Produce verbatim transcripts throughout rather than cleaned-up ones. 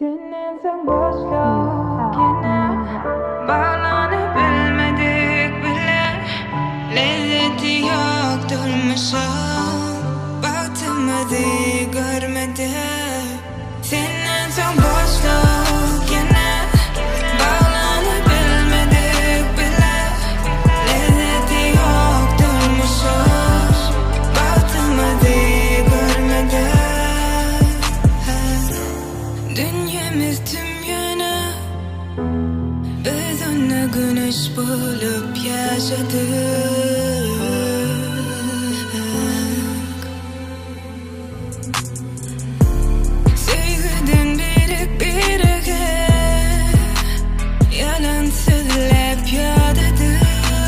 Senin sen boşluk yine bağlanıp bilmedik bile. Lezzeti yok durmuşum, baktığımızı görmedi. Senin sen boşluk yine bağlanıp bilmedik bile. Lezzeti yok durmuşum, baktığımızı görmedi. Dünyamız tüm yöne, biz onu güneş bulup yaşadık. Sevgiden birlik birike, yalan söyleyip yadadık.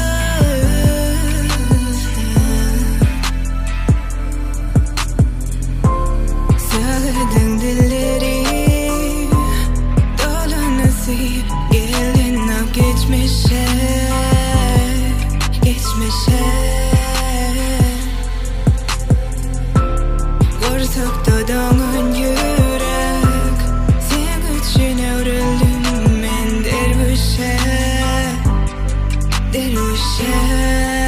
Sağladın dilleri, gelin o geçmişe, geçmişe. Vursak da doğan yürek, sen için öğrendim ben dervişe, dervişe.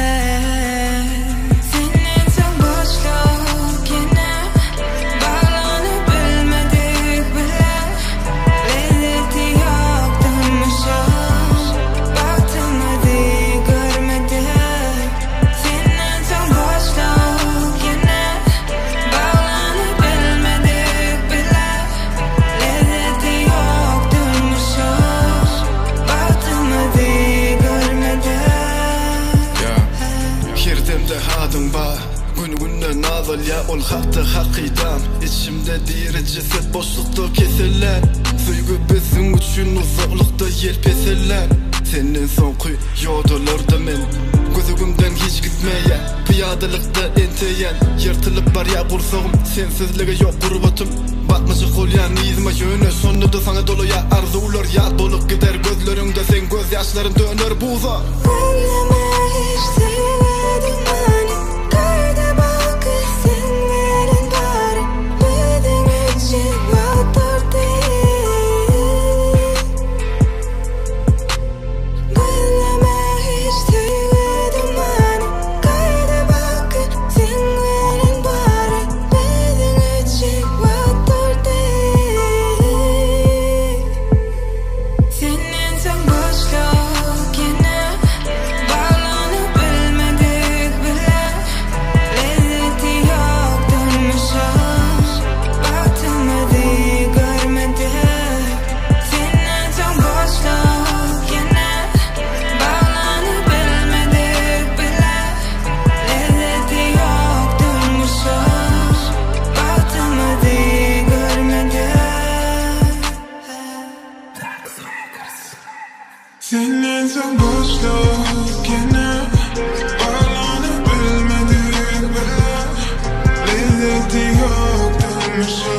Hadın ba, gün günden nazıl ya ol haktı hakidam. İçimde diri ceset boşlukta keseller. Söygü bizim üçün uzaklıkta yer peseller. Senin son kuyuyordulardı men, gözümden hiç gitmeye. Piyadalıkta enteyen, yırtılıp bar ya kursağım. Sensizliği yok kurbatum, batmışık ol ya nizme yöne. Sonunda da sana dolu ya arzular ya dolup gider gözlerinde. Sen göz yaşların döner buza. Söyleme hiç sevmedim hani. Kayda bakı sen verin bari. Bizim için yoktur değil. Söyleme hiç sevmedim hani. Kayda bakı sen verin bari. Bizim için yoktur değil. Senin sen boşluk yine bağlanıp bilmedik bile. Lezzeti yok durmuşum, baktığımızı görmedi. Senin sen boşluk yine bağlanıp bilmedik bile. Lezzeti yok durmuşum, baktığımızı görmedi. Senin sen boşluk yine bağlanıp bilmedik bile. Lezzeti yok durmuşum.